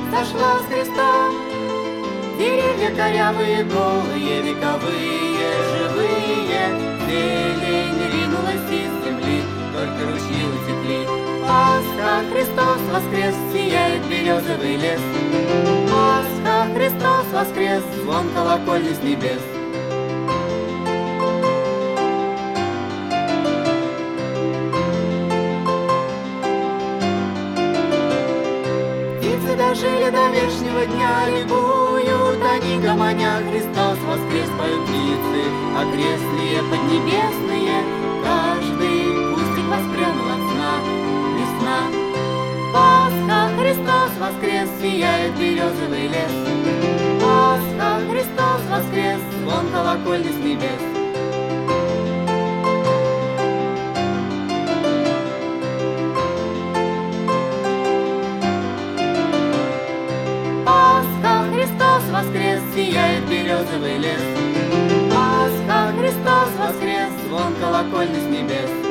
сошла с креста. Деревья корявые, голые, вековые, живые, зелень ринулась из земли, только ручьи утекли. Пасха, Христос воскрес, сияет березовый лес. Пасха, Христос воскрес, звон колокольни с небес. Птицы дожили до вечного дня, ликуют они гомоня. Христос воскрес, поют птицы, окрестные, поднебесные. Каждый кустик воспрянул от сна, весна. Пасха, Христос воскрес, сияет березовый лес. Пасха, Христос воскрес, звон колокольни с небес. Пасха, Христос воскрес, сияет березовый лес. Пасха, Христос воскрес, звон колокольни с небес.